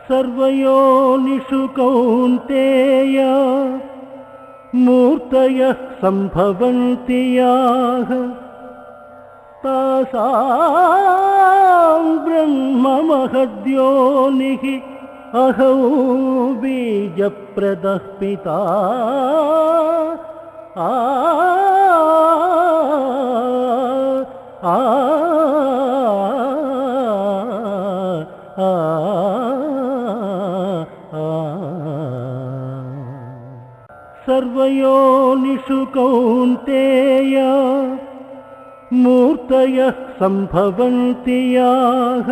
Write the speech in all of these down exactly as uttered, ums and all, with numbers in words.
सर्वयोनिषु कौन्तेय मूर्तयः सम्भवन्ति याः तासां ब्रह्ममहद्योनिः अहौ बीजप्रदः पिता आ आ सर्वयोनिषु कौन्तेय मूर्तयः सम्भवन्ति याः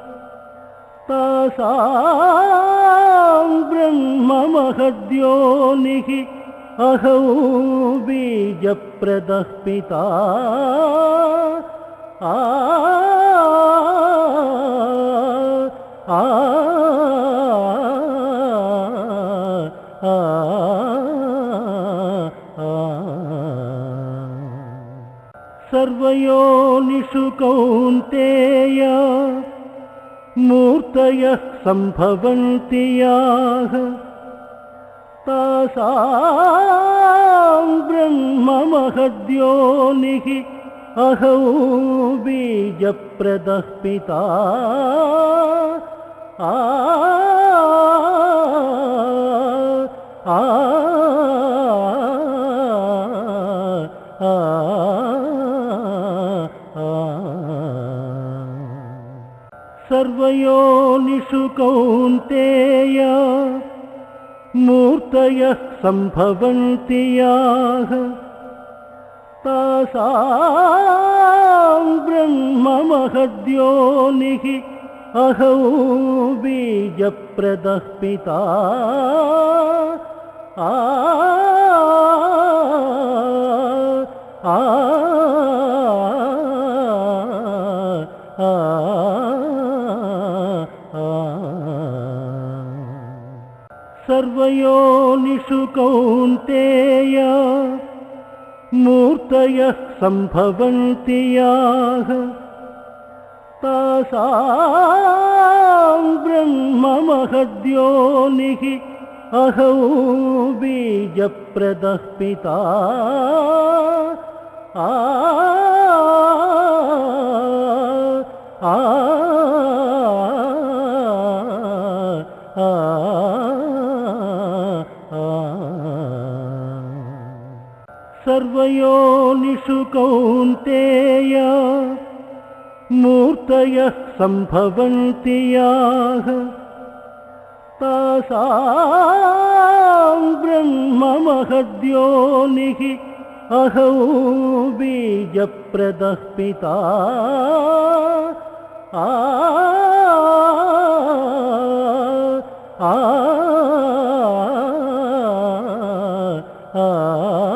तासां ब्रह्ममहद्योनिः अहौ बीजप्रदः पिता आ आ सर्वयोनिषु कौन्तेय मूर्तयः सम्भवन्ति याः तासां ब्रह्ममहद्योनिः अहौ बीजप्रदः पिता आ आ सर्वयोनिषु कौन्तेय मूर्तयः सम्भवन्ति याः तासां ब्रह्ममहद्योनिः अहौ बीजप्रदः पिता आ आ सर्वयोनिषु कौन्तेय मूर्तयः सम्भवन्ति याः तासां ब्रह्ममहद्योनिः अहौ बीजप्रदः पिता आ आ सर्वयोनिषु कौन्तेय मूर्तयः सम्भवन्ति याः तासां ब्रह्ममहद्योनिः अहौ बीजप्रदः पिता आ आ आ